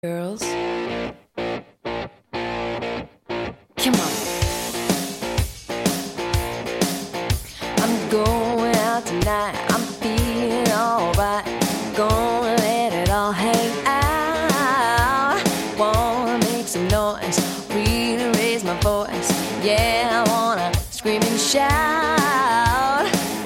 Girls, come on. I'm going out tonight. I'm feeling alright. Gonna let it all hang out. Wanna make some noise, really raise my voice. Yeah, I wanna scream and shout.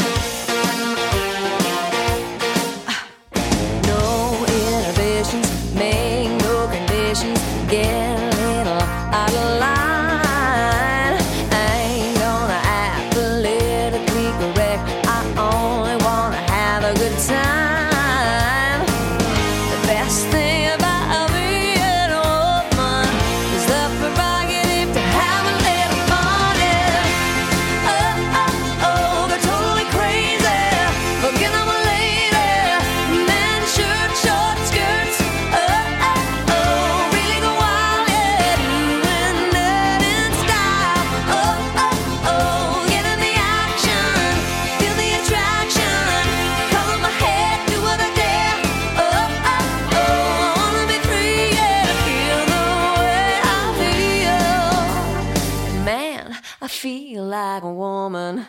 No inhibitions, make no conditions. Get a little out of line. I ain't gonna act politically correct. I only wanna have a good time. The best thing about being a woman is the prerogative to have a little fun. Oh, oh, oh, they're totally crazy. Forget I'm a lady. Men, shirt, short skirts. Oh, oh, oh, really go wild, yeah. Doing that in style. Oh, oh, oh, get in the action. Feel the attraction. Color my head, do what I dare. Oh, oh, oh, I wanna be free, yeah. To feel the way I feel. Man, I feel like a woman.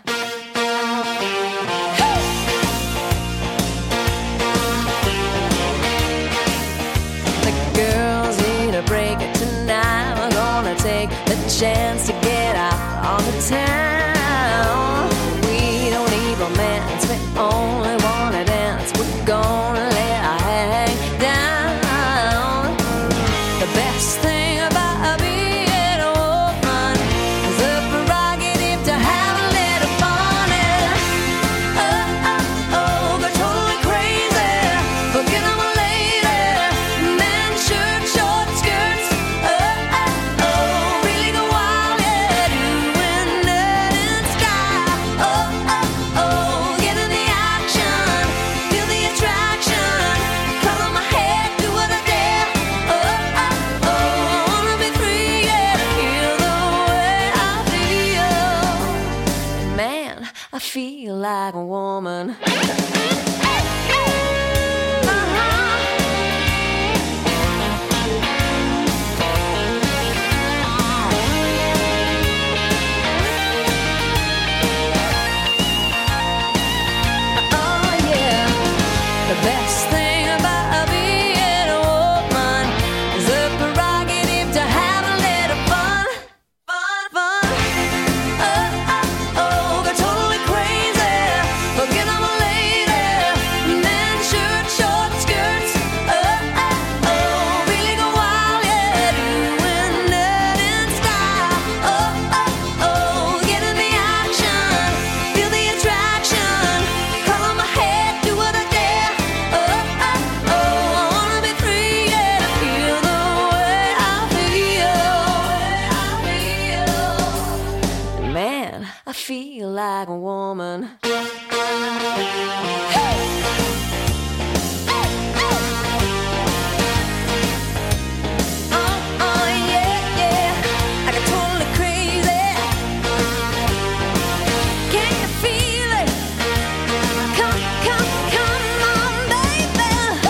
The girls need a break tonight. We're gonna take the chance to get out on the town. We don't need romance, we only wanna dance. We're gonna let our hair hang down. The best thing about being a woman is the prerogative to have a little fun. Oh, oh, oh, they're totally crazy. Forget I'm a lady. Men, shirt, short skirts. Oh, oh, oh, really go wild, yeah. Doing that in style. Oh, oh, oh, get in the action. Feel the attraction. Color my head, do what I dare. Oh, oh, oh, I wanna be free, yeah. To feel the way I feel. Man, I feel like a woman. Oh yeah, the best thing about being a woman is the prerogative to have a little fun, fun, fun. Oh, oh, oh, they're totally crazy. Forget I'm a lady. Men, shirt, short skirts. Oh, oh, oh, really go wild, yeah. Doing that in style. Oh, oh, oh, get in the action. Feel the attraction. Color my head, do what I dare. Oh, oh, oh, I wanna be free, yeah. To feel the way I feel. Man, I feel like a woman. Oh, oh, yeah, yeah. I got totally crazy. Can you feel it? Come, come, come on, baby.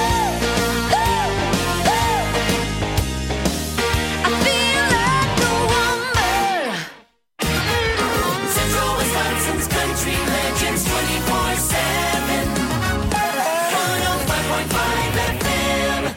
I feel like a woman. Central Wisconsin's country legends 24/7. 105.5 FM.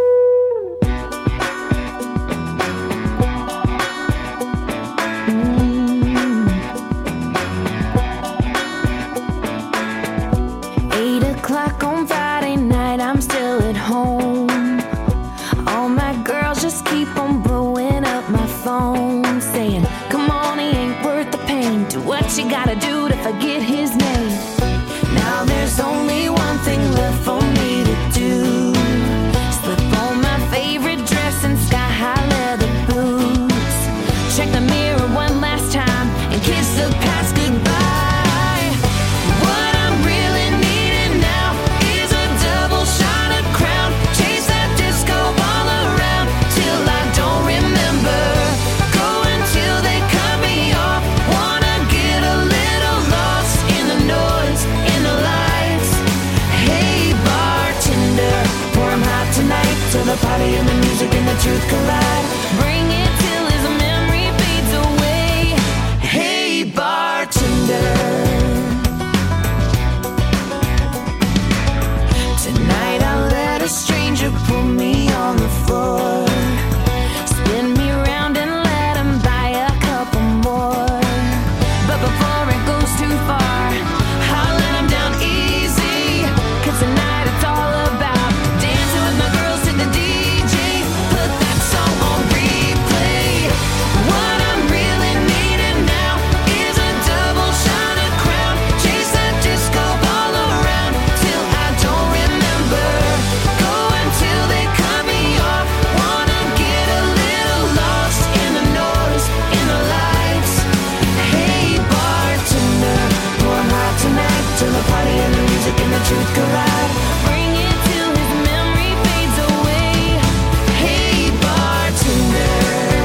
Eight o'clock on Friday night, I'm still at home. All my girls just keep on blowing up my phone, saying, come on, he ain't worth the pain. Do what you gotta do to forget his name. Now there's only one thing left for me to do. Slip on my favorite dress and sky-high leather boots. Check the mirror one last time and kiss the past goodbye. What I'm really needing now is a double shot of Crown. Chase that disco ball around till I don't remember. Go until they cut me off. Wanna get a little and the truth collide. Bring it till his memory fades away. Hey, bartender, tonight I'll let a stranger pull me on the floor, spin me around and let him buy a couple more. But before it goes too far, I'll let him down easy, 'cause tonight it's all about dancing with my girls to the DJ. Put that song on replay. What I'm really needing now is a double shot of Crown. Chase that disco ball around till I don't remember. Go until they cut me off. Wanna get a little lost in the noise, in the lights. Hey, bartender, pour 'em hot tonight till the party and the music and the truth collide. Bring it till his memory fades away. Hey, bartender,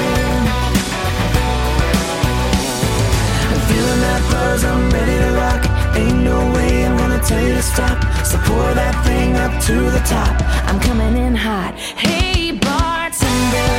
I'm feeling that buzz, I'm ready to rock. Ain't no way I'm gonna tell you to stop. So pour that thing up to the top. I'm coming in hot. Hey, bartender.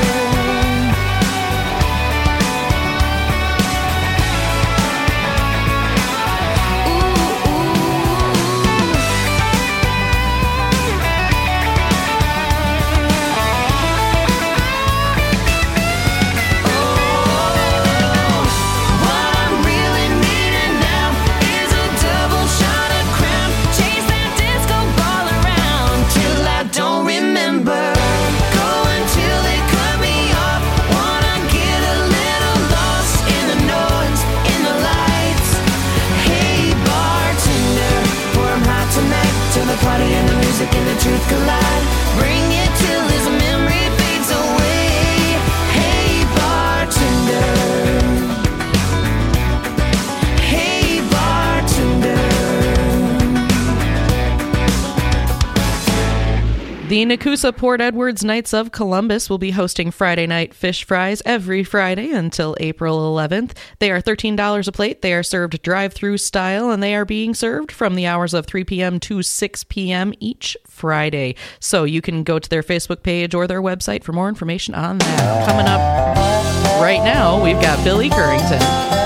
What I'm really needing now is a double shot of Crown. Chase that disco ball around till I don't remember. Go until they cut me off. Wanna get a little lost in the noise, in the lights. Hey, bartender, pour 'em hot tonight till the party and the music and the truth collide. Bring it till his memory fades away. Hey, bartender. Hey, bartender. The Nakusa Port Edwards Knights of Columbus will be hosting Friday night fish fries every Friday until April 11th. They are $13 a plate. They are served drive-through style, and they are being served from the hours of 3 p.m. to 6 p.m. each Friday. So you can go to their Facebook page or their website for more information on that. Coming up right now, we've got Billy Currington.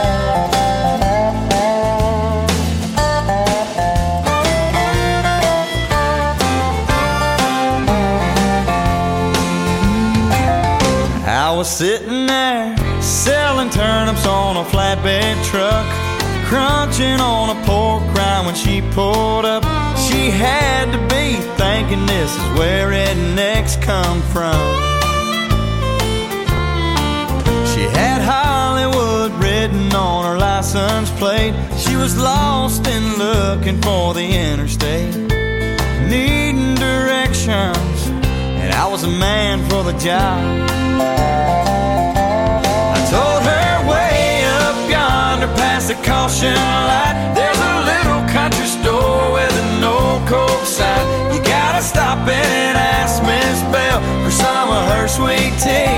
I was sitting there selling turnips on a flatbed truck, crunching on a pork rind when she pulled up. She had to be thinking this is where rednecks come from. She had Hollywood written on her license plate. She was lost and looking for the interstate, needing directions, and I was a man for the job. I told her way up yonder past the caution light, there's a little country store with an old Coke sign. You gotta stop in and ask Miss Bell for some of her sweet tea.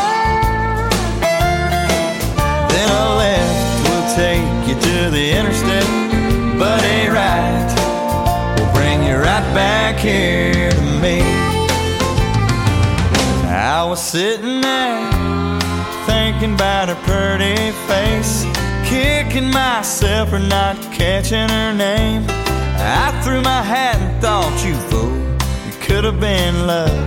Then a left will take you to the interstate, but a right will bring you right back here to me. I was sitting there thinking about her pretty face, kicking myself for not catching her name. I threw my hat and thought, you fool, it could have been love.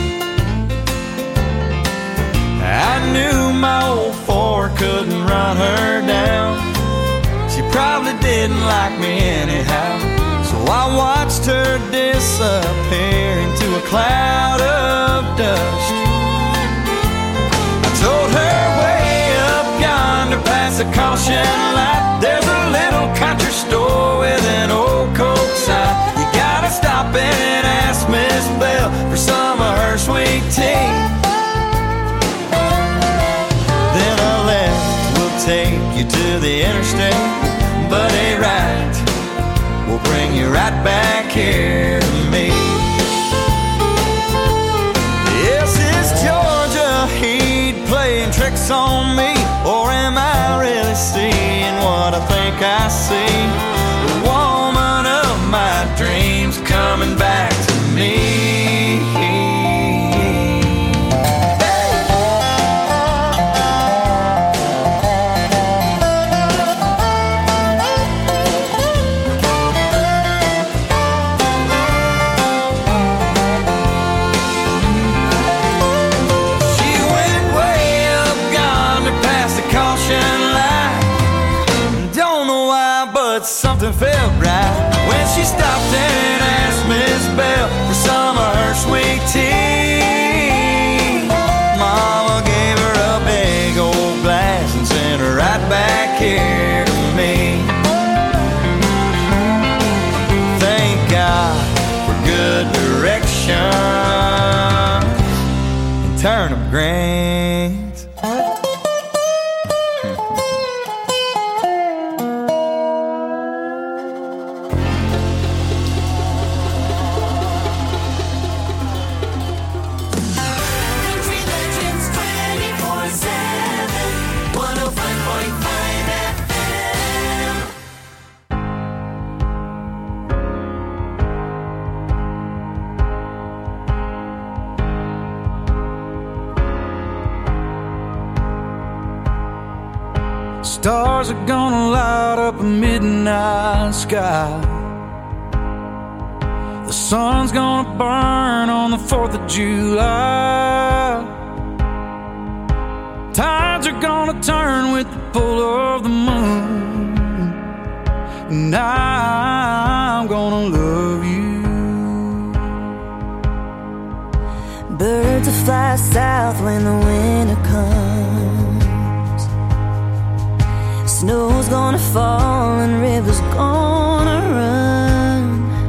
I knew my old Ford couldn't run her down. She probably didn't like me anyhow, so I watched her disappear into a cloud of dust. Told her way up yonder past the caution light, there's a little country store with an old Coke sign. You gotta stop in and ask Miss Bell for some of her sweet tea. Then a left will take you to the interstate, but a right will bring you right back here to me. Yes, it's Georgia Heat playing tricks on me, or am I really seeing what I think I see? The woman of my dreams coming back to me. she stopped and asked Miss Bell for some of her sweet tea. Mama gave her a big old glass and sent her right back here to me. Thank God for good direction and turnip greens. Country Legends 24/7, 105.5 FM. Stars are gonna light up a midnight sky. The sun's gonna burn on the 4th of July. Tides are gonna turn with the pull of the moon, and I'm gonna love you. Birds will fly south when the winter comes. Snow's gonna fall and rivers gonna run.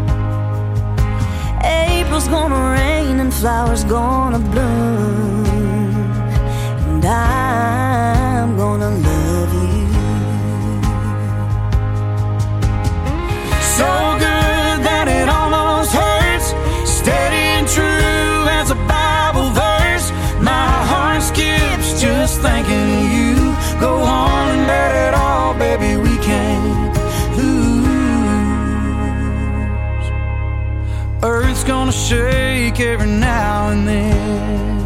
April's gonna rain and flowers gonna bloom, and I'm gonna love you. So good that it almost hurts, steady and true as a Bible verse. My heart skips just thinking of you. Go on and let it all, baby, we can't lose. Earth's gonna shake every now and then.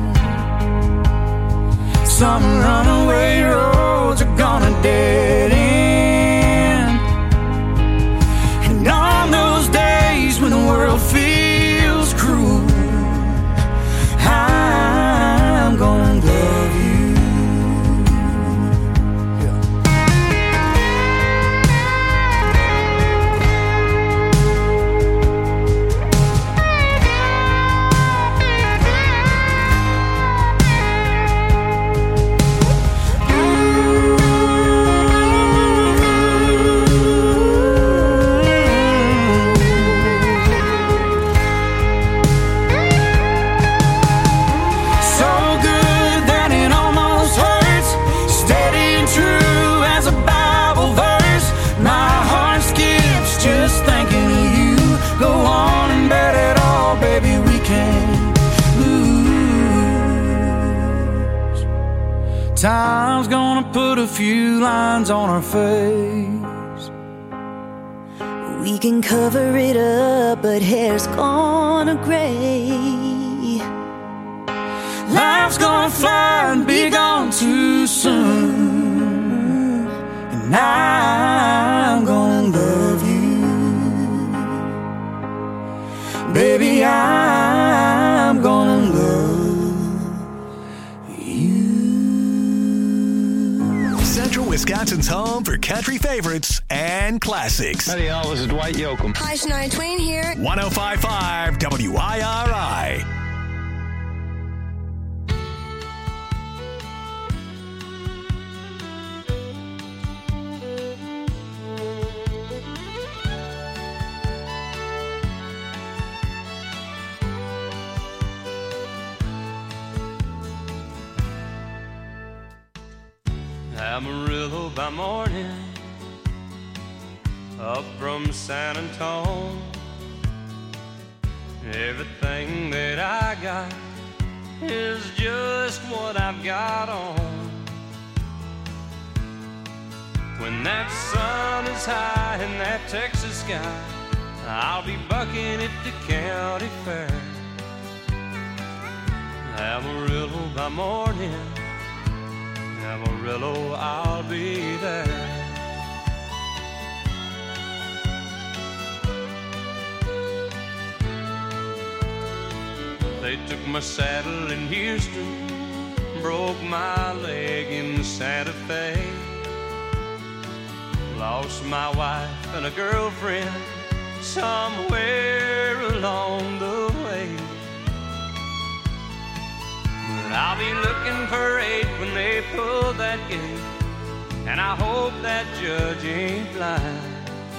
Some runaway roads are gonna dead end. And on those days when the world feels cruel, I'm gonna love you. Time's gonna put a few lines on our face. We can cover it up, but hair's gonna gray. Life's gonna fly and be gone too soon, and I'm gonna love you. Baby, I'm gonna love you. Central Wisconsin's home for country favorites and classics. Howdy, y'all. This is Dwight Yoakam. Hi, Shania Twain here. 105.5 WIRI. Amarillo by morning, up from San Antone. Everything that I got is just what I've got on. When that sun is high in that Texas sky, I'll be bucking at the county fair. Amarillo by morning, Amarillo, I'll be there. They took my saddle in Houston, broke my leg in Santa Fe. Lost my wife and a girlfriend somewhere along the way. But I'll be looking for 8 when they pull that gate, and I hope that judge ain't blind.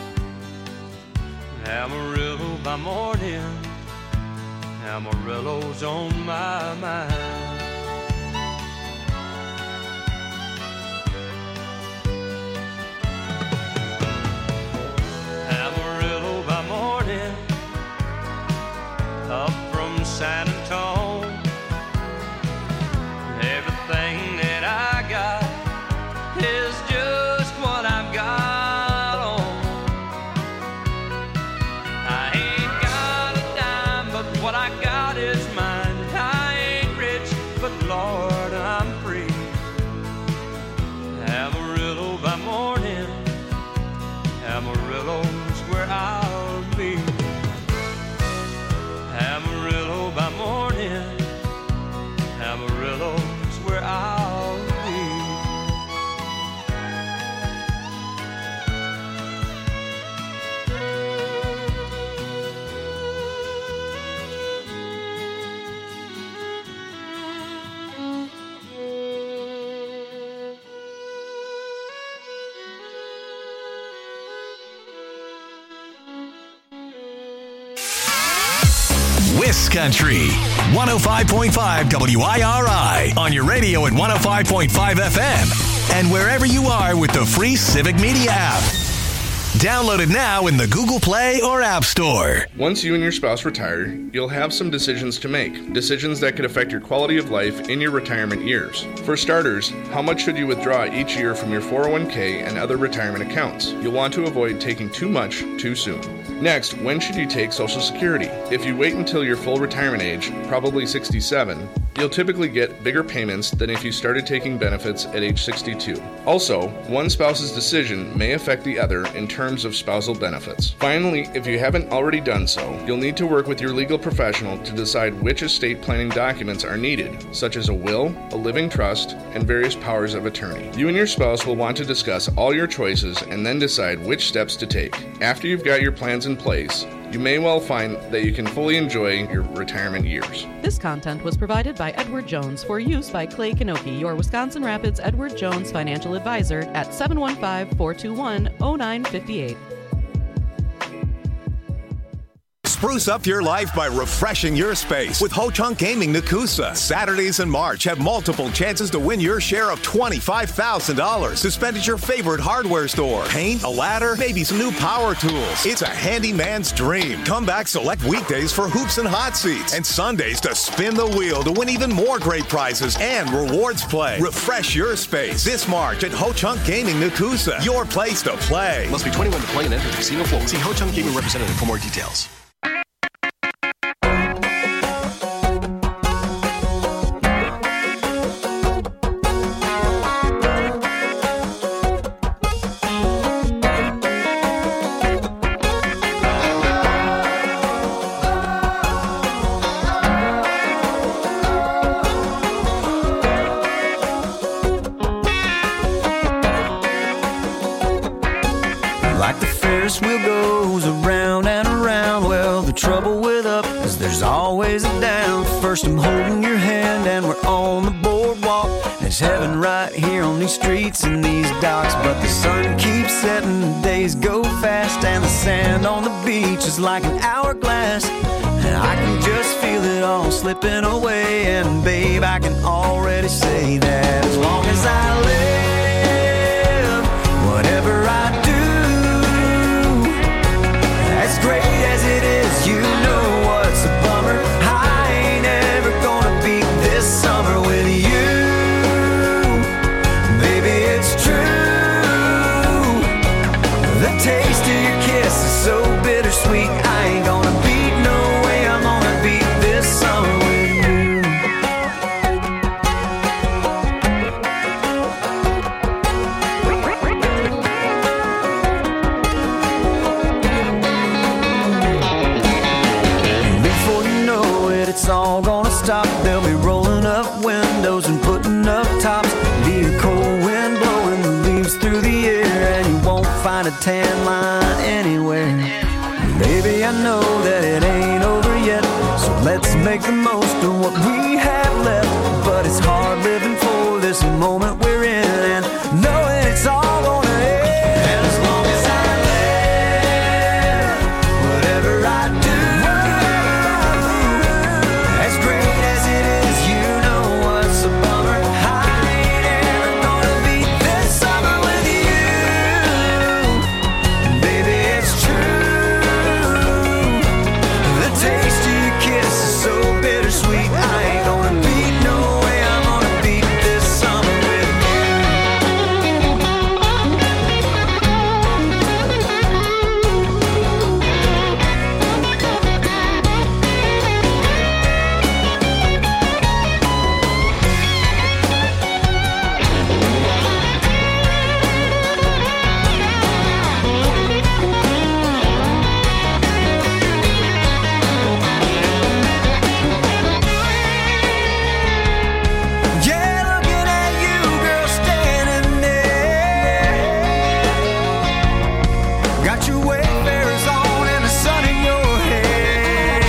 Amarillo by morning, Amarillo's on my mind. Amarillo by morning, up from San Antonio. Everything that I got is just what I've got on. I ain't got a dime, but what I got is mine. I ain't rich, but Lord, I'm free. Amarillo by morning, Amarillo's where I'll be. Amarillo by morning, Amarillo's where I'll be. Wiss Country, 105.5 WIRI on your radio at 105.5 FM and wherever you are with the free Civic Media app. Download it now in the Google Play or App Store. Once you and your spouse retire, you'll have some decisions to make. Decisions that could affect your quality of life in your retirement years. For starters, how much should you withdraw each year from your 401k and other retirement accounts? You'll want to avoid taking too much too soon. Next, when should you take Social Security? If you wait until your full retirement age, probably 67, you'll typically get bigger payments than if you started taking benefits at age 62. Also, one spouse's decision may affect the other in terms of spousal benefits. Finally, if you haven't already done so, you'll need to work with your legal professional to decide which estate planning documents are needed, such as a will, a living trust, and various powers of attorney. You and your spouse will want to discuss all your choices and then decide which steps to take. After you've got your plans in place, you may well find that you can fully enjoy your retirement years. This content was provided by Edward Jones for use by Clay Kanoki, your Wisconsin Rapids Edward Jones financial advisor at 715-421-0958. Spruce up your life by refreshing your space with Ho Chunk Gaming Nakusa. Saturdays in March have multiple chances to win your share of $25,000 to spend at your favorite hardware store. Paint, a ladder, maybe some new power tools. It's a handyman's dream. Come back select weekdays for hoops and hot seats and Sundays to spin the wheel to win even more great prizes and rewards play. Refresh your space this March at Ho Chunk Gaming Nakusa. Your place to play. Must be 21 to play and enter casino floor. See Ho Chunk Gaming representative for more details. Like the Ferris wheel goes around and around, well, the trouble with up is there's always a down. First I'm holding your hand and we're on the boardwalk. There's heaven right here on these streets and these docks. But the sun keeps setting, the days go fast, and the sand on the beach is like an hourglass. And I can just feel it all slipping away. And babe, I can already say that as long as I live, whatever I do, as great as it is, you know what's a bummer. I ain't ever gonna beat this summer with you. Baby, it's true. The taste of your kiss is so bittersweet. I ain't gonna beat, no way I'm gonna beat this summer with you. It's all gonna stop. They'll be rolling up windows and putting up tops. Be a cold wind blowing the leaves through the air, and you won't find a tan line anywhere. Baby, baby, I know that it ain't over yet. So let's make the most of what we have left. But it's hard living for this moment we're in, and knowing it's all gonna end. And as long as I live, whatever I do, as great as it is, you know what's a bummer. I ain't ever gonna beat this summer with you. Baby, it's true. The taste of your kiss is so bittersweet. I ain't gonna beat, no way I'm gonna beat this summer with you. Yeah, looking at you, girl, standing there. Got your Wayfarers on and the sun in your hair.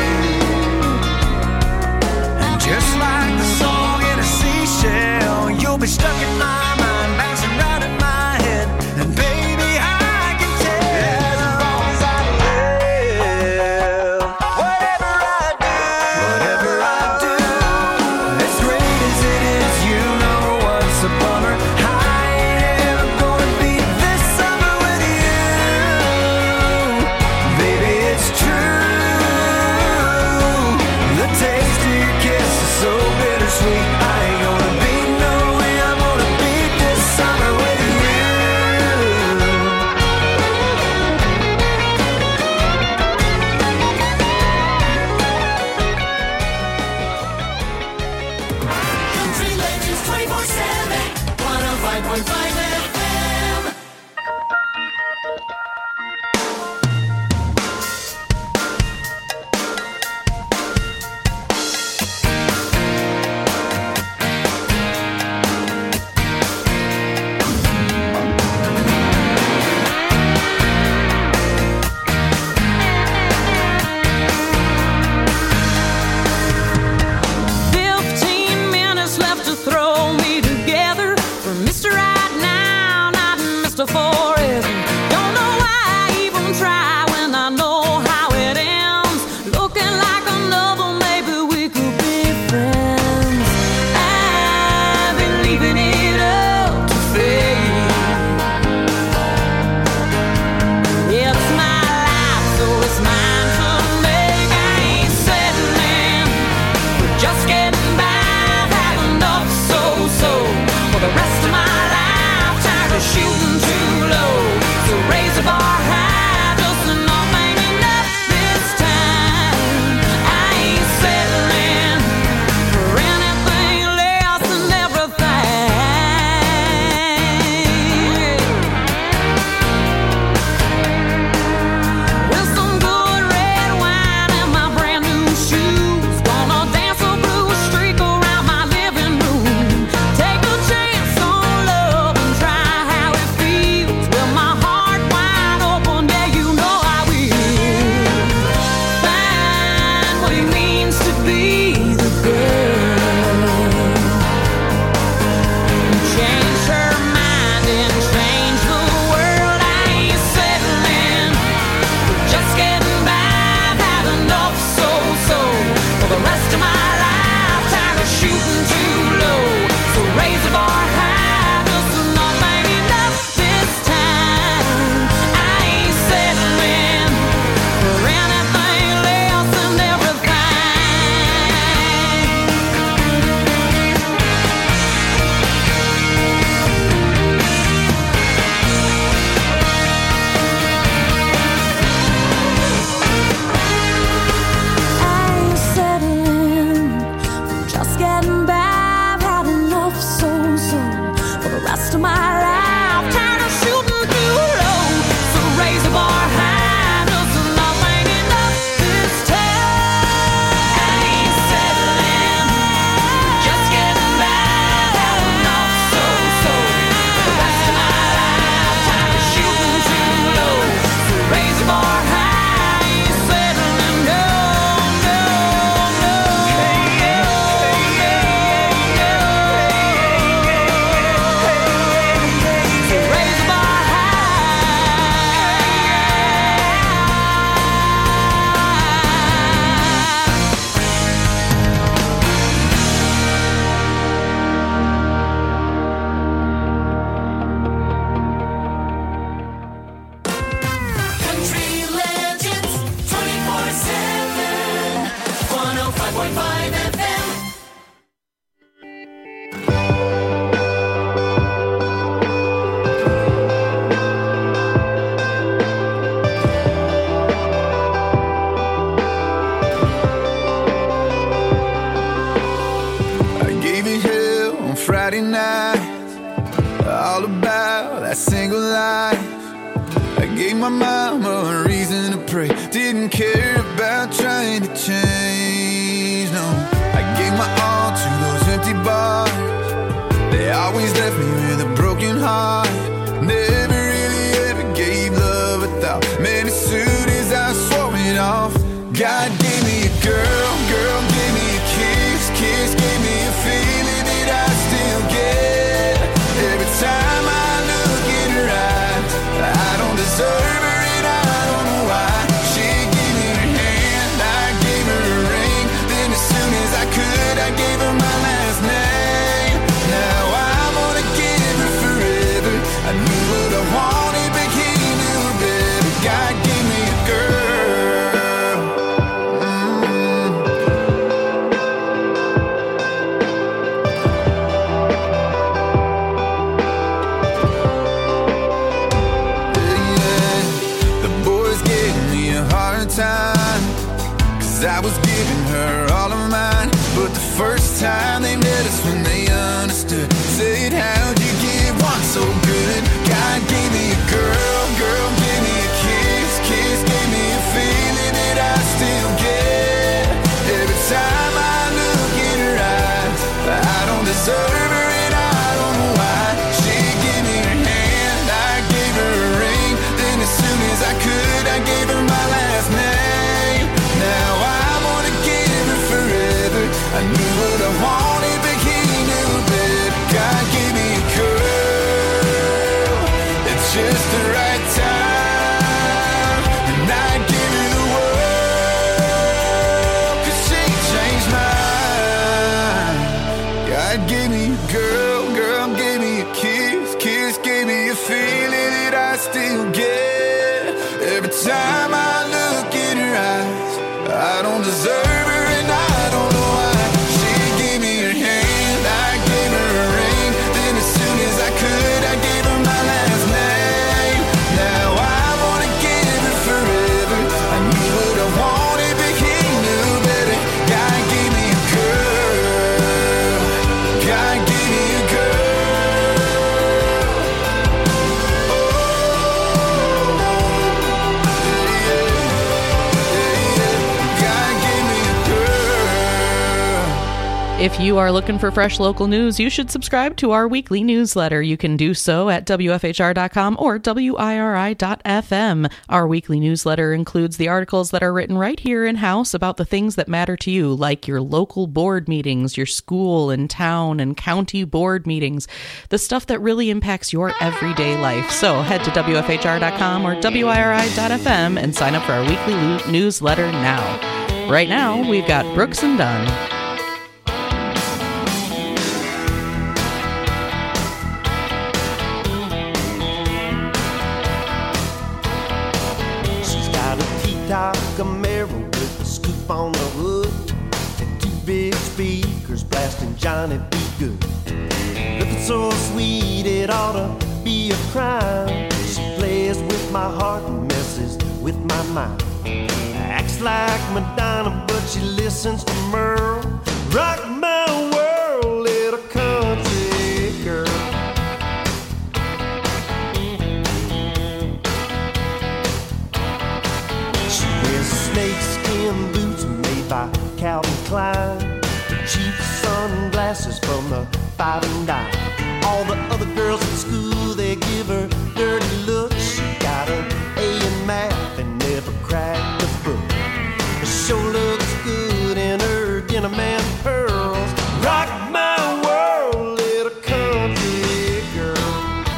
And just like the song in a seashell, you'll be stuck in my mind, bouncing round in my head. And baby, I can tell as long as I live, whatever I do, as great as it is, you know what's a bummer. I ain't ever gonna beat this summer with you. Baby, it's true. The taste of your kiss is so bittersweet. I ain't gonna beat, no way I'm gonna beat this summer with you. Country Legends 24/7, 105.5 FM. Minutes left to throw me together for Mr. Right Now, not Mr. Forever. Don't know why I even try when I know how it ends. Looking like another, maybe we could be friends. I've been leaving it up to fate. It's my life, so it's mine to make. I ain't settling, we're just getting by. I've had enough, so for the rest of my life, tired of shooting too low. So raise the bar high, just enough ain't enough this time. I ain't settling for anything less than everything. With some good red wine and my brand new shoes, gonna dance a blues streak around my living room. Take a chance on love and try how it feels. With my heart wide open, yeah, you know I will. Find what it means to be the girl. Change her mind and change the world. I ain't settling, we're just getting by. I've had enough, so for the rest of my life, tired of shooting too low. So raise the bar high, just enough ain't enough this time. I ain't settling for anything less than I ain't settling, just getting by. I've had enough, so for the rest of my life, tired of shooting too low. So raise the bar high, just enough ain't enough this time. I ain't settling, just getting by. I've had enough, so for the rest of my life, tired of shooting too low. So raise the bar high, ain't all about that single life. I gave my mama a reason to pray. Didn't care about trying to change, no. I gave my all to those empty bars. They always left me with a broken heart. Never really ever gave love a thought. Man, as soon as I swore it off, God gave me a girl, girl gave me a kiss, kiss gave me a feeling that I still get. Every time I look in her eyes, I don't deserve her and I don't know why. She gave me her hand, I gave her a ring. Then as soon as I could, I gave her my last name. Now I'm gonna give her forever. I knew what I wanted, but he knew better. God gave me a girl. Time, 'cause I was giving her all of mine. But the first time they met us when they understood, said, how'd you get one so good? God gave me a girl, girl gave me a kiss, kiss gave me a feeling that I still get. Every time I look in her eyes, I don't deserve her and I don't know why. She gave me her hand, I gave her a ring. Then as soon as I could, I gave her my last name. Now I'm gonna give her forever. I knew what I wanted, but he knew better. God gave me a girl at just the right time, and I give her the world, 'cause she changed mine. God gave me a girl, girl gave me a kiss, kiss gave me a feeling that I still get. Every time I look in her eyes, I don't deserve her and I don't know why. She gave me her hand, I gave her a ring. Then as soon as I could, I gave her my last name. Now I wanna give her forever. I knew what I wanted, but he knew better. God gave me a girl. God gave me a girl. If you are looking for fresh local news, you should subscribe to our weekly newsletter. You can do so at WFHR.com or WIRI.FM. Our weekly newsletter includes the articles that are written right here in-house about the things that matter to you, like your local board meetings, your school and town and county board meetings, the stuff that really impacts your everyday life. So head to WFHR.com or WIRI.FM and sign up for our weekly newsletter now. Right now, we've got Brooks and Dunn. Camaro with a scoop on the hood and two big speakers blasting Johnny B. Good. Looking so sweet it ought to be a crime. She plays with my heart and messes with my mind. Acts like Madonna but she listens to Merle. Rock my world, little country girl. Snakeskin boots made by Calvin Klein, cheap sunglasses from the 5 and dime. All the other girls at school, they give her dirty looks. She got an A in math and never cracked the book. She sure looks good in her Gentleman pearls. Rock my world, little country girl.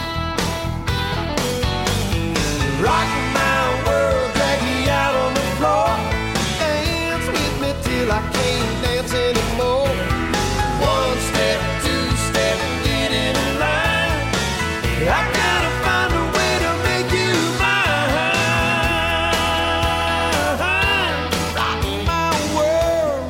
Rock my world, drag me out on the floor. Dance with me till I can't dance anymore. One step, two step, get in line. I gotta find a way to make you mine. Rock my world.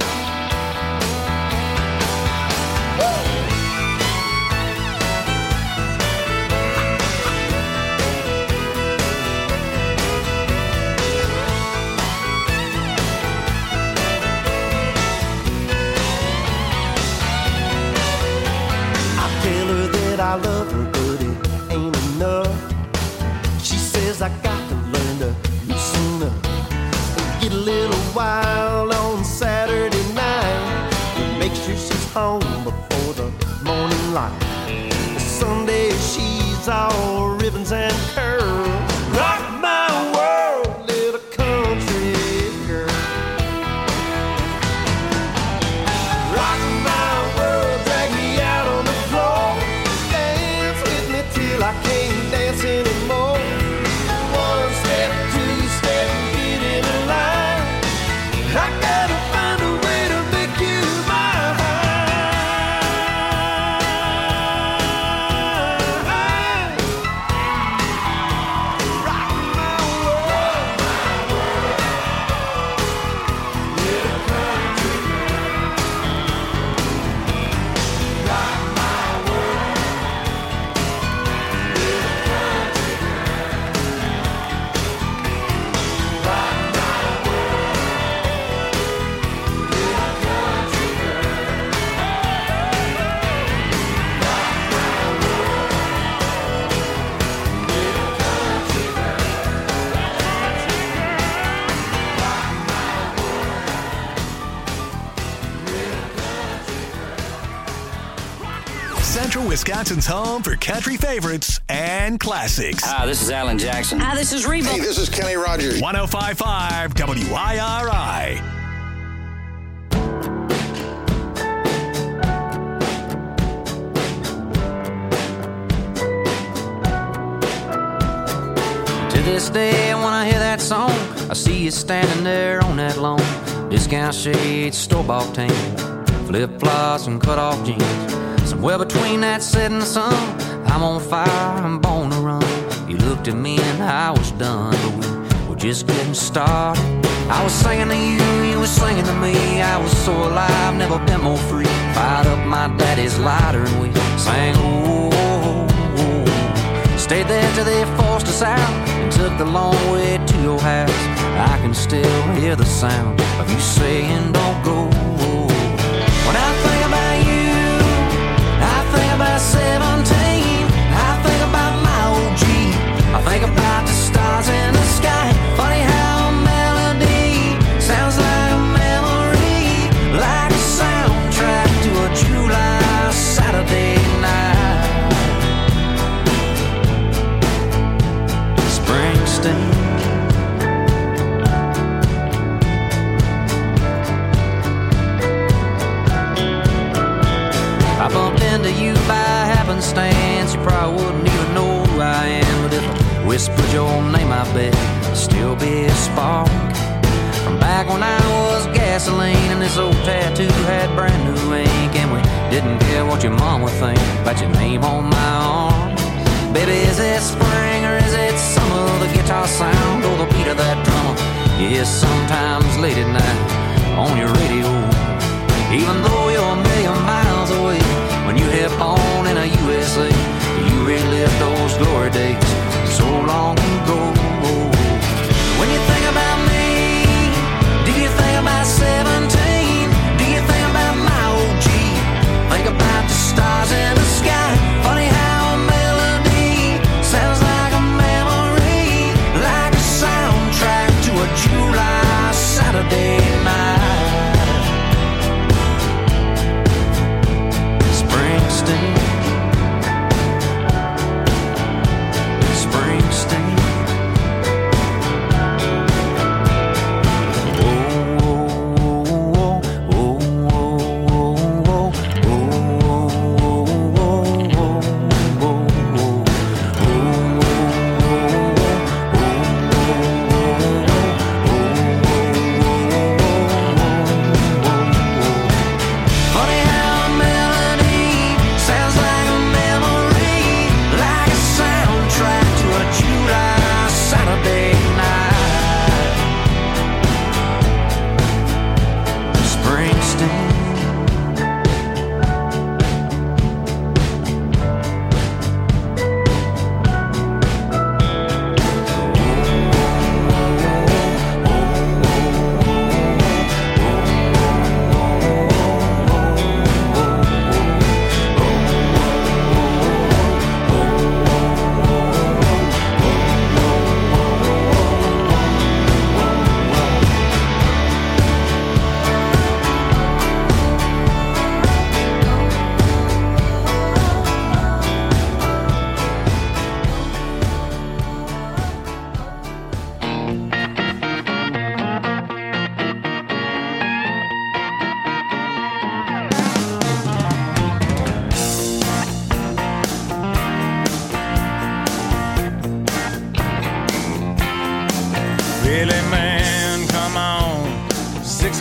I tell her that I love her, but it says I got to learn to loosen up. Get a little wild on Saturday night. Make sure she's home before the morning light. Sunday she's all ribbons and curls. Rock my world, little country girl. Rock my world, drag me out on the floor. Dance with me till I can't dance anymore. One step, two step, get in a line. I gotta find a way to make you mine. Rock my world, little country girl. Rock my world, little country girl. Rock my world, little country girl. Central Wisconsin's home for country favorites and classics. Hi, this is Alan Jackson. Hi, this is Reba. Hey, this is Kenny Rogers. 105.5 WIRI. To this day, when I hear that song, I see you standing there on that lawn. Discount shades, store-bought tan, flip-flops and cut-off jeans. Somewhere between that setting sun, I'm on fire, I'm born to run. You looked at me and I was done, but we were just getting started. I was singing to you, you were singing to me. I was so alive, never been more free. Fired up my daddy's lighter and we sang, oh, oh, oh. Stayed there till they forced us out and took the long way to your house. I can still hear the sound of you saying don't go. When I think about you, I think about 17. I think about my old Jeep. I think about the stars in the sky. Funny how a melody sounds like a memory, like a soundtrack to a July Saturday night. Springsteen. I bumped into you by happenstance. You probably wouldn't even know who I am, but if I whispered your name, I bet it'd still be a spark. From back when I was gasoline and this old tattoo had brand new ink, and we didn't care what your mom would think about your name on my arm. Baby, is it spring or is it summer? The guitar sound or the beat of that drummer? Yeah, sometimes late at night on your radio. Even though you're a million miles away, when you hit on in a USA, you relive those glory days so long ago. When you think about me, do you think about 17? Do you think about my old Jeep? Think about the stars in the sky. Funny how a melody sounds like a memory, like a soundtrack to a July Saturday night. Springsteen.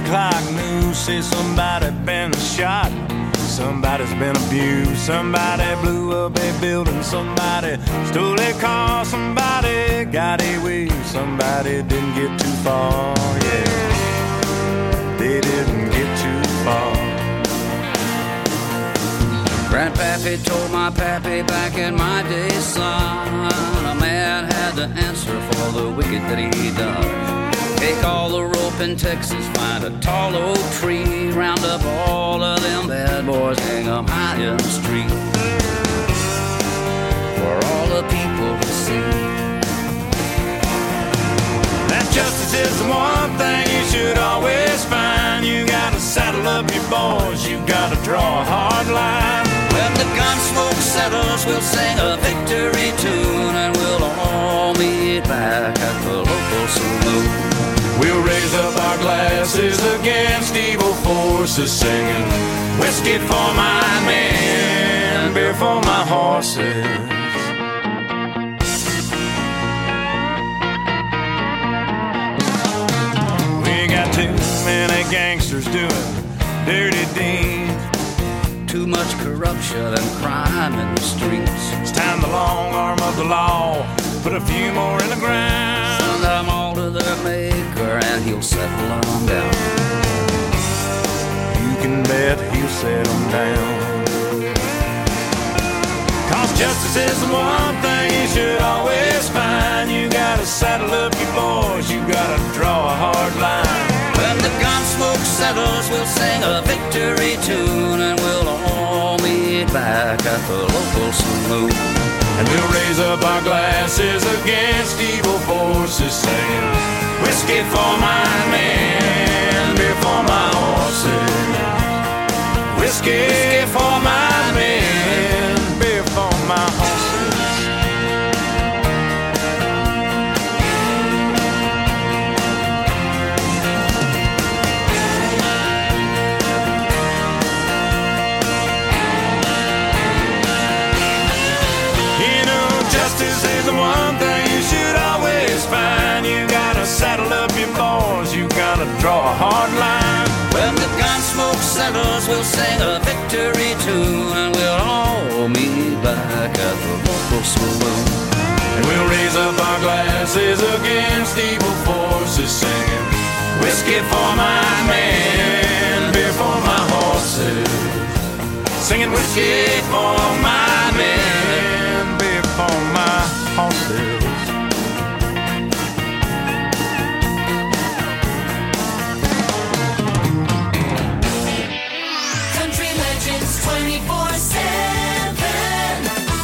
o'clock news says somebody been shot. Somebody's been abused. Somebody blew up a building. Somebody stole a car. Somebody got away. Somebody didn't get too far. Yeah, they didn't get too far. Grandpappy told my pappy back in my day, son, a man had to answer for the wicked that he done. Take all the rope in Texas, find a tall oak tree, round up all of them bad boys, hang them high in the street for all the people to see. That justice is the one thing you should always find. You gotta saddle up your boys, you gotta draw a hard line. When the gun smoke settles, we'll sing a victory tune, and we'll all meet back at the local saloon. We'll raise up our glasses against evil forces, singing whiskey for my men, beer for my horses. We got too many gangsters doing dirty deeds. Too much corruption and crime in the streets. It's time the long arm of the law put a few more in the ground. Send them all to their maker and he'll settle them down. You can bet he'll settle down. Cause justice is the one thing you should always find. You gotta saddle up your boys, you gotta draw a hard line. When the gun smoke settles, we'll sing a victory tune, and we'll all meet back at the local saloon. And we'll raise up our glasses against evil forces, singing whiskey for my men, beer for my horses. Whiskey for my men, beer for my horses. Justice is the one thing you should always find. You gotta saddle up your boys, you gotta draw a hard line. When the gun smoke settles, we'll sing a victory tune, and we'll all meet back at the local saloon. And we'll raise up our glasses against evil forces, singing whiskey for my men, beer for my horses. Singing whiskey for my men, beer for my horses. Country Legends 24/7.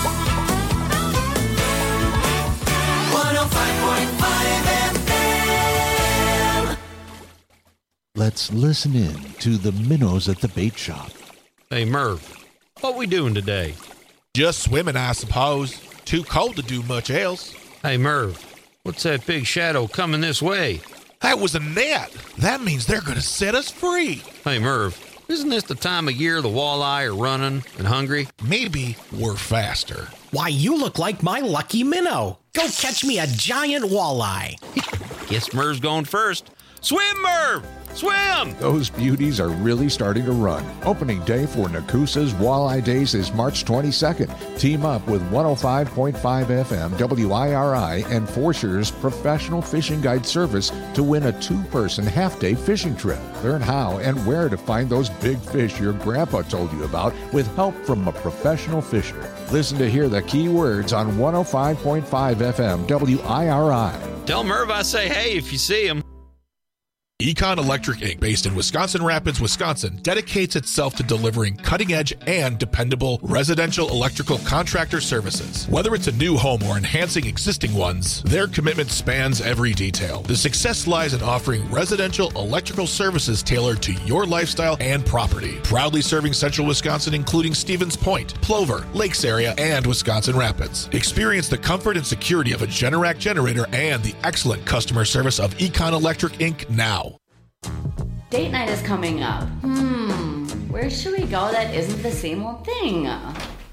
105.5 FM. Let's listen in to the minnows at the bait shop. Hey, Merv, what we doing today? Just swimming, I suppose. Too cold to do much else. Hey, Merv, what's that big shadow coming this way? That was a net. That means they're going to set us free. Hey, Merv, isn't this the time of year the walleye are running and hungry? Maybe we're faster. Why, you look like my lucky minnow. Go catch me a giant walleye. Guess Merv's going first. Swim, Merv! Swim! Those beauties are really starting to run. Opening day for Nakusa's Walleye Days is March 22nd. Team up with 105.5 FM WIRI and Forscher's professional fishing guide service to win a two-person half-day fishing trip. Learn how and where to find those big fish your grandpa told you about with help from a professional fisher. Listen to hear the key words on 105.5 FM WIRI. Tell Merv I say hey if you see him. Econ Electric Inc., based in Wisconsin Rapids, Wisconsin, dedicates itself to delivering cutting-edge and dependable residential electrical contractor services. Whether it's a new home or enhancing existing ones, their commitment spans every detail. The success lies in offering residential electrical services tailored to your lifestyle and property. Proudly serving central Wisconsin, including Stevens Point, Plover, Lakes area, and Wisconsin Rapids. Experience the comfort and security of a Generac generator and the excellent customer service of Econ Electric Inc. now. Date night is coming up. Where should we go that isn't the same old thing?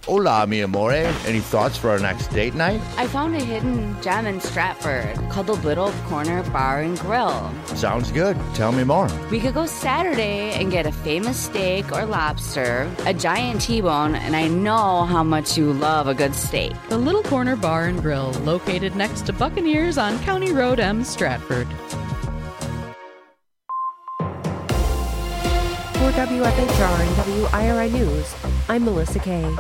Hola, mi amore. Any thoughts for our next date night? I found a hidden gem in Stratford called the Little Corner Bar and Grill. Sounds good. Tell me more. We could go Saturday and get a famous steak or lobster, a giant T-bone, and I know how much you love a good steak. The Little Corner Bar and Grill, located next to Buccaneers on County Road M, Stratford. For WFHR and WIRI News, I'm Melissa Kay.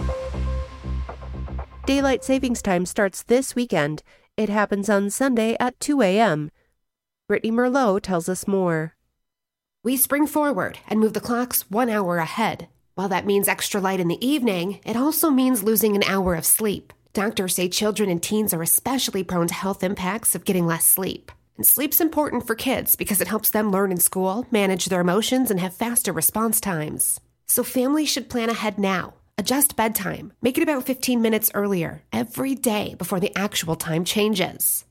Daylight savings time starts this weekend. It happens on Sunday at 2 a.m. Brittany Merlot tells us more. We spring forward and move the clocks 1 hour ahead. While that means extra light in the evening, it also means losing an hour of sleep. Doctors say children and teens are especially prone to health impacts of getting less sleep. And sleep's important for kids because it helps them learn in school, manage their emotions, and have faster response times. So families should plan ahead now. Adjust bedtime. Make it about 15 minutes earlier every day before the actual time changes.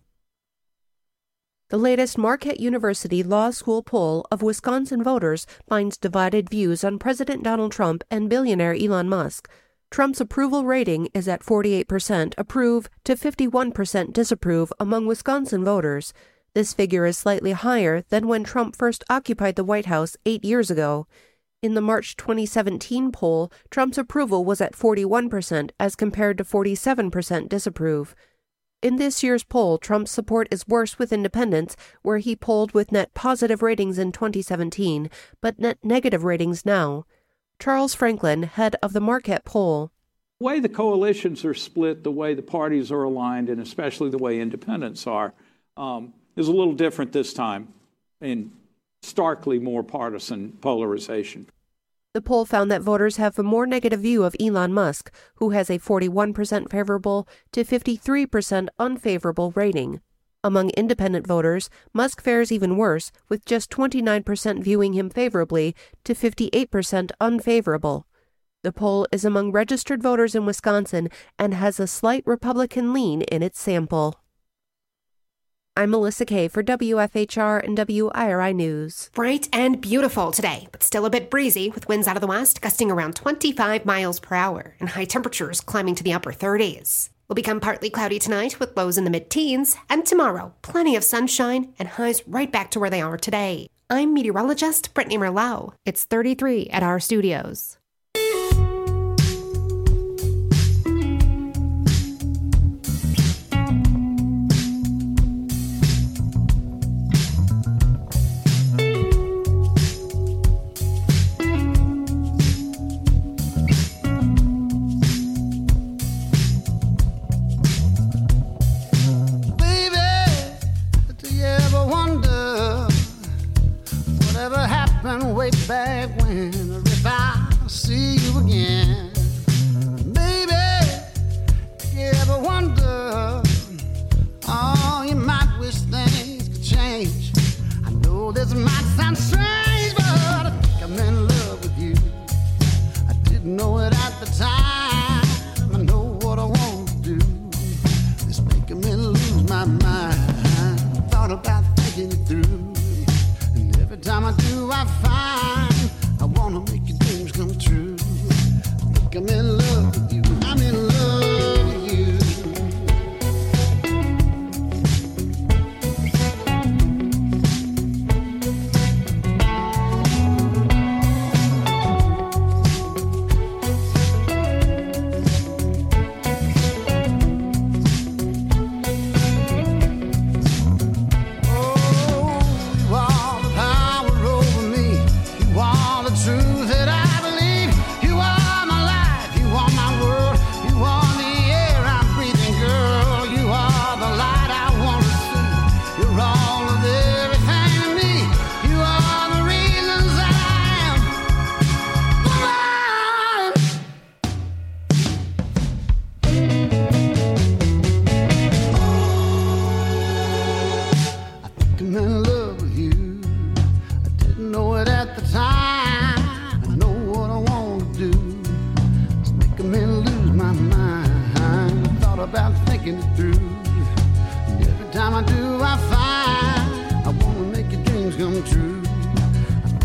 The latest Marquette University Law School poll of Wisconsin voters finds divided views on President Donald Trump and billionaire Elon Musk. Trump's approval rating is at 48% approve to 51% disapprove among Wisconsin voters. This figure is slightly higher than when Trump first occupied the White House 8 years ago. In the March 2017 poll, Trump's approval was at 41% as compared to 47% disapprove. In this year's poll, Trump's support is worse with independents, where he polled with net positive ratings in 2017, but net negative ratings now. Charles Franklin, head of the Marquette poll. The way the coalitions are split, the way the parties are aligned, and especially the way independents are, is a little different this time in starkly more partisan polarization. The poll found that voters have a more negative view of Elon Musk, who has a 41% favorable to 53% unfavorable rating. Among independent voters, Musk fares even worse, with just 29% viewing him favorably to 58% unfavorable. The poll is among registered voters in Wisconsin and has a slight Republican lean in its sample. I'm Melissa Kay for WFHR and WIRI News. Bright and beautiful today, but still a bit breezy with winds out of the west gusting around 25 miles per hour and high temperatures climbing to the upper 30s. Will become partly cloudy tonight with lows in the mid-teens, and tomorrow, plenty of sunshine and highs right back to where they are today. I'm meteorologist Brittany Merlot. It's 33 at our studios. Way back when, or if I see you again, baby, you ever wonder, oh, you might wish things could change. I know this might sound strange, but I think I'm in love with you. I didn't know it at the time. I know what I want to do. It's making me lose my mind. Thought about thinking it through. Every time I do, I find I want to make your dreams come true. I think I'm in love with you. I'm in love with you.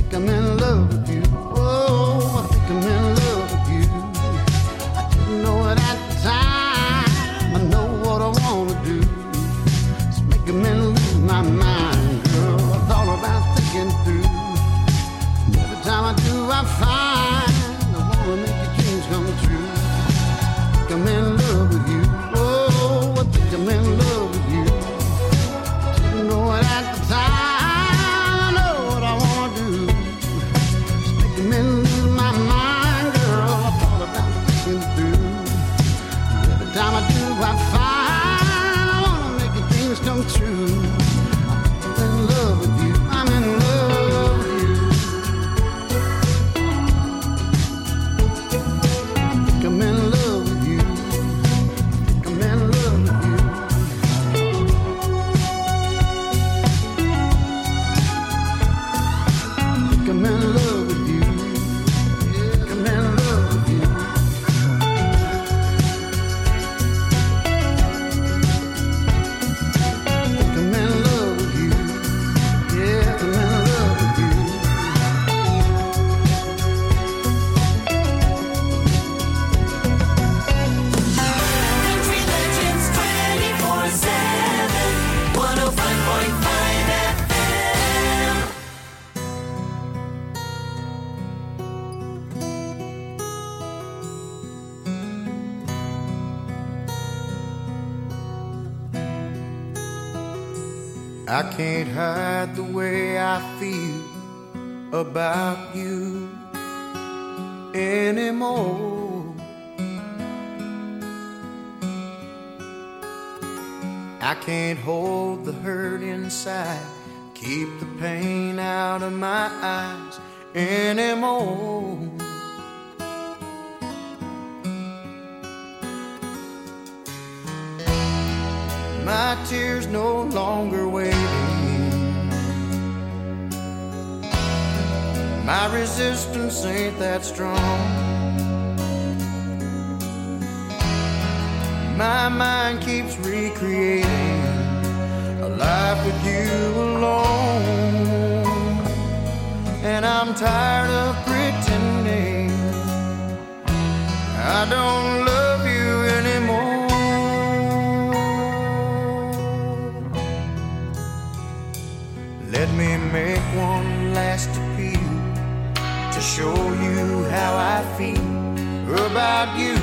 I'm in love with you. Oh, I think I'm in love with you. I didn't know it quite fine. I wanna make your dreams come true. I'm in love with you. I'm in love with you. I'm in love with you. I'm in love with you. I'm in love with you. I'm in love with you. I'm in love with you. Yeah, I'm in love with you. Country Legends 24/7, 105.5 FM. I can't hide the way I feel about you anymore. I can't hold the hurt inside, keep the pain out of my eyes anymore. My tears no longer waiting. My resistance ain't that strong. My mind keeps recreating a life with you alone. And I'm tired of pretending I don't love you anymore. Let me make one last appeal to show you how I feel about you.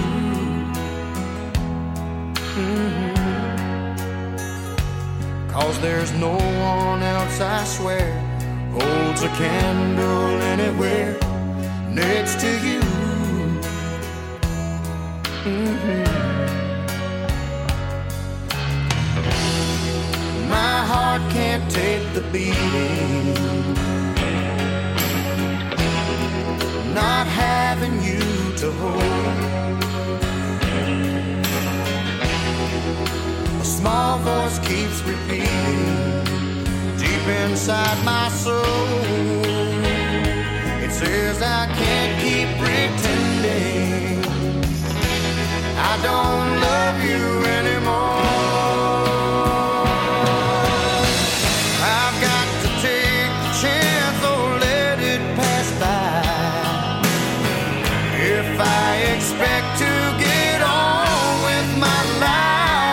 Cause there's no one else, I swear, holds a candle anywhere next to you. My heart can't take the beating, not having you to hold. A small voice keeps repeating deep inside my soul. It says I can't keep pretending I don't love you anymore. I've got to take the chance or let it pass by. If I expect to get on with my life,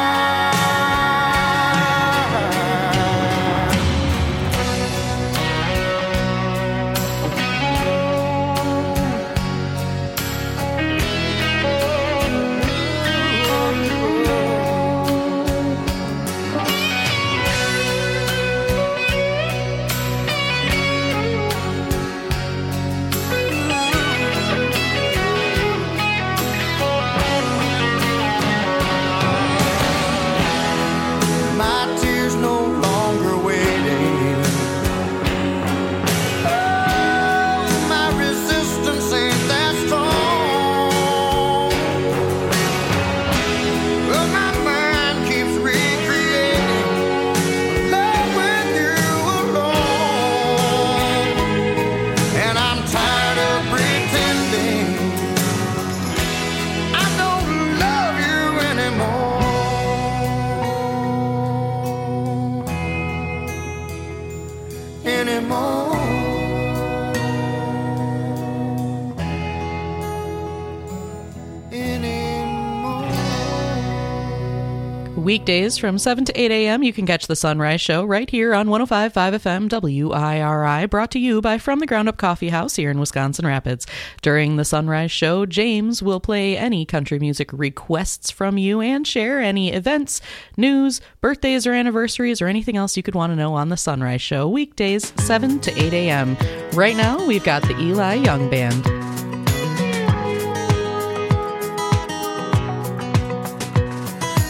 Weekdays from 7 to 8 a.m. you can catch the Sunrise Show right here on 105.5 FM WIRI, brought to you by From the Ground Up Coffee House here in Wisconsin Rapids. During the Sunrise Show, James will play any country music requests from you and share any events, news, birthdays or anniversaries, or anything else you could want to know on the Sunrise Show, weekdays 7 to 8 a.m. Right now, we've got the Eli Young Band.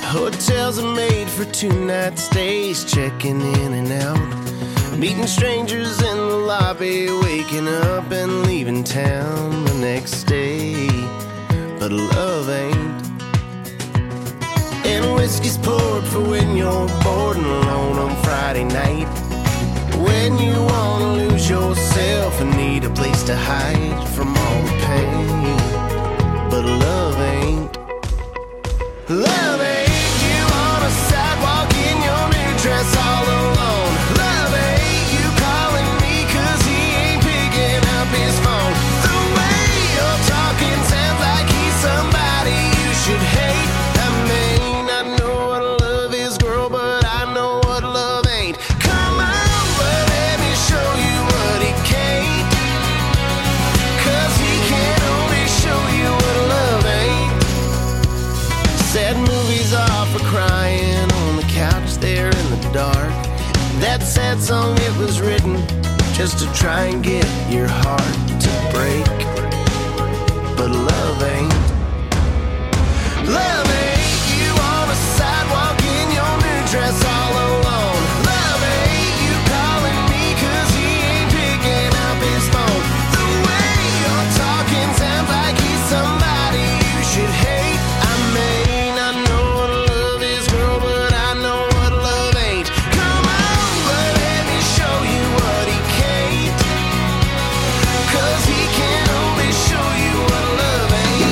Hotels are made for 2-night stays, checking in and out, meeting strangers in the lobby, waking up and leaving town the next day. But love ain't. And whiskey's poured for when you're bored and alone on Friday night, when you wanna lose yourself and need a place to hide from all the pain. But love ain't. Love ain't. You on a sidewalk in your new dress all alone. Love ain't. You calling me 'cause he ain't picking up his phone. The way you're talking sounds like he's somebody you should hate. I mean, I know what love is, girl, but I know what love ain't. Come on, but let me show you what he can't. 'Cause he can only show you what love ain't. Sad movies are for crying on the couch there in the dark. That sad song, it was written just to try and get your heart to break. But love ain't. Love ain't. You on a sidewalk in your new dress all alone. Love ain't. You calling me 'cause he ain't picking up his phone. The way you're talking sounds like he's somebody you should hate. I mean, I know what love is, girl, but I know what love ain't. Come on, but let me show you what he can't. 'Cause he can only show you what love ain't.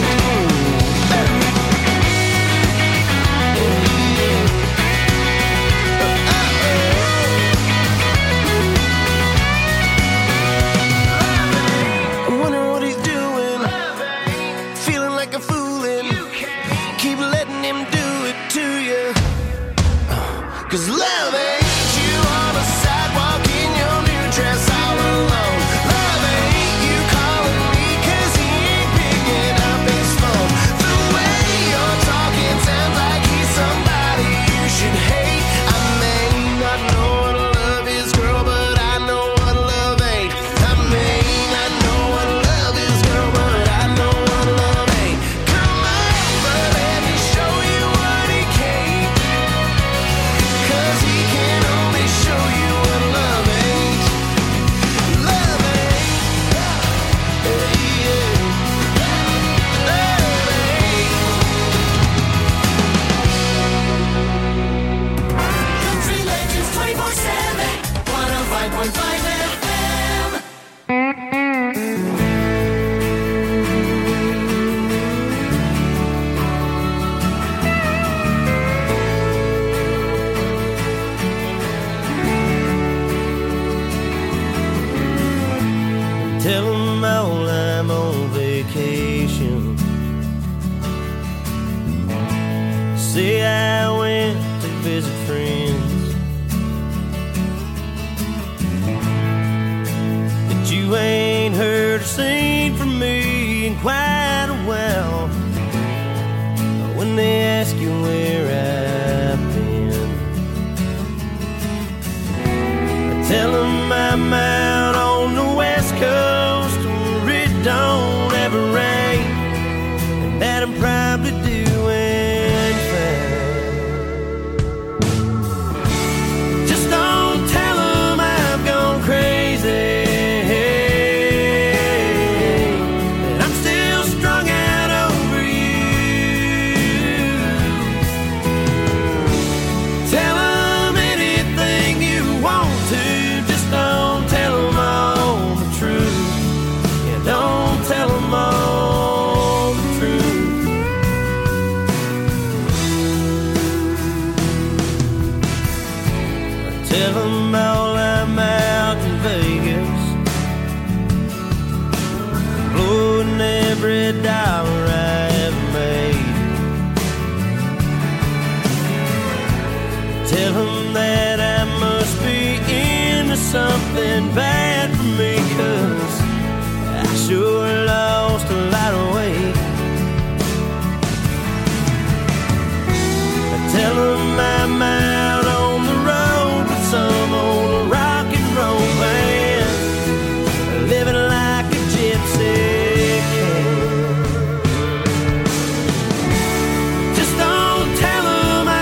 I'm wondering what he's doing, feeling like a foolin'. Keep letting him do it to you. 'Cause love ain't. You on a sidewalk in your new dress all alone. Love ain't. You calling me 'cause he ain't picking up his phone. The way you're talking sounds like he's somebody you should hate. I may not know what love is, girl, but I know what love ain't. I mean, I know what love is, girl, but I know what love ain't. Come on, but let me show you what he can't. 'Cause he can only show you what love ain't. Love ain't. Yeah. Love ain't. Country Legends 24/7, 105.5 FM. Tell 'em all I'm on vacation. Say I went to visit friends, but you ain't heard or seen from me in quite a while. When they ask you where I've been, I tell 'em I'm out on the West Coast where it don't ever rain, and that I'm probably doing fine. Just don't tell 'em I've gone crazy, that I'm still strung out over you. Tell 'em anything you want to, just don't tell 'em all the truth. Yeah, don't tell 'em all the truth. Tell 'em all I'm out in Vegas, blowing every dollar I ever made. Tell 'em that I must be into something bad for me, 'cause I sure lost a lot of weight. Tell 'em I'm out on the road with some old rock and roll band, living like a gypsy king. Just don't tell 'em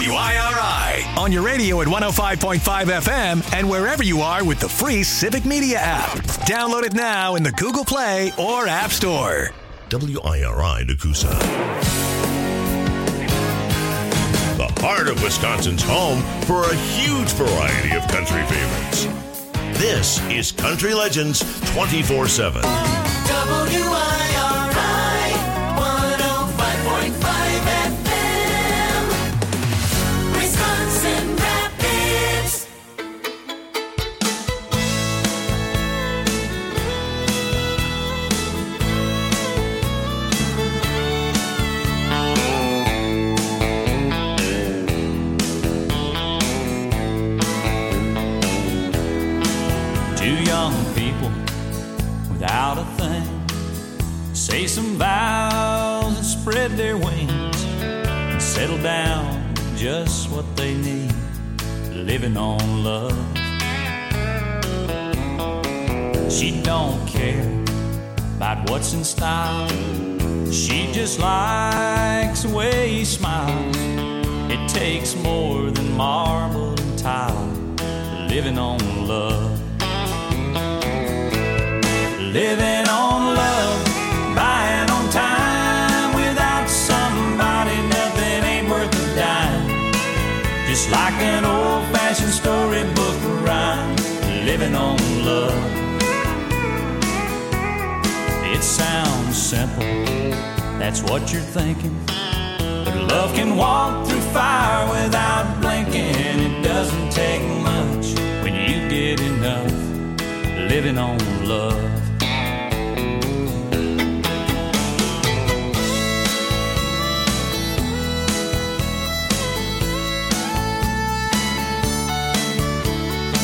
WIRI on your radio at 105.5 FM and wherever you are with the free Civic Media app. Download it now in the Google Play or App Store. WIRI Nakusa. The heart of Wisconsin's home for a huge variety of country favorites. This is Country Legends 24/7. WIRI 105.5 FM. Wisconsin Rapids. Two young people without a thing say some vows and spread their wings and settle down just what they need, living on love. She don't care about what's in style, she just likes the way he smiles. It takes more than marble and tile, living on love. Living on love, buying on time. Without somebody, nothing ain't worth a dime. Just like an old-fashioned storybook rhyme, living on love. It sounds simple, that's what you're thinking, but love can walk through fire